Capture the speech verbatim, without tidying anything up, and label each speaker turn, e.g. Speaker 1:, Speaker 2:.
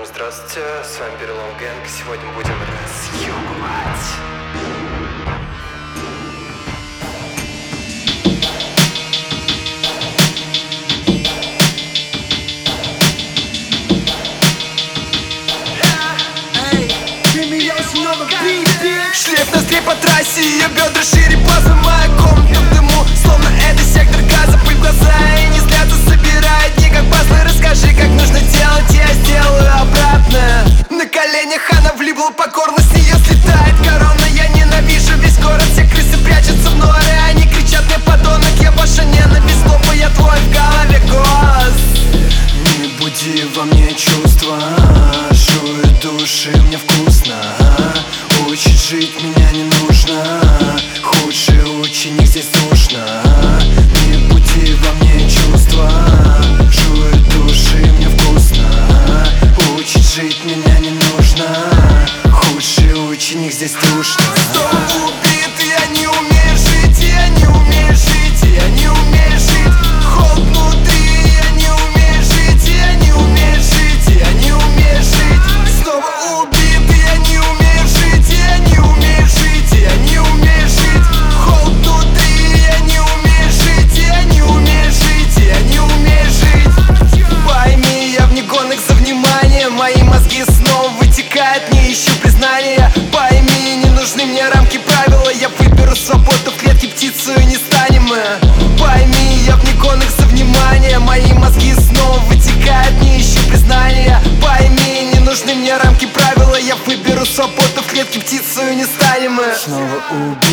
Speaker 1: здравствуйте, с вами Перелом Гэнг. Сегодня будем разъебывать.
Speaker 2: Шлейф ноздрей по трассе, ее бедра шире плазмы. Моя комната в дыму, словно это сектор газа. Пыль в глаза и не снятся, собирает дни как пазлы. Расскажи, как нужно делать, я сделаю обратно. На коленях она влипла покорно, с нее слетает корона. Я ненавижу весь город, все крысы прячутся в норе. Они кричат мне подонок, я ваша ненависть, глупо, я твой в голове голос. Не буди во мне чувства, жует души, мне вкусно. Учить жить меня не нужно, худший ученик здесь душно. Не буди во мне чувства, жует души, мне вкусно. Учить жить меня не нужно, худший ученик здесь душно. Кто убит, я не умею жить, я не умею жить, я не умею жить. Холод внутри, я не умею жить, я не умею жить, я не умею жить. Снова убит, я не умею жить, я не умею жить, я не умею жить. Холод внутри, я не умею жить, я не умею жить, я не умею жить. Пойми, я вне гонок за внимание, мои мозги снова вытекают, не ищу признания. Пойми, не нужны мне рамки правила, я выберу свободу, в клетке птицу и не станем мы. Пойми, я вне гонок за внимание, мои мозги снова вытекают, не ищу признания. Пойми, не нужны мне рамки правила, я выберу свободу, в клетке птицу и не станем мы. Снова убить.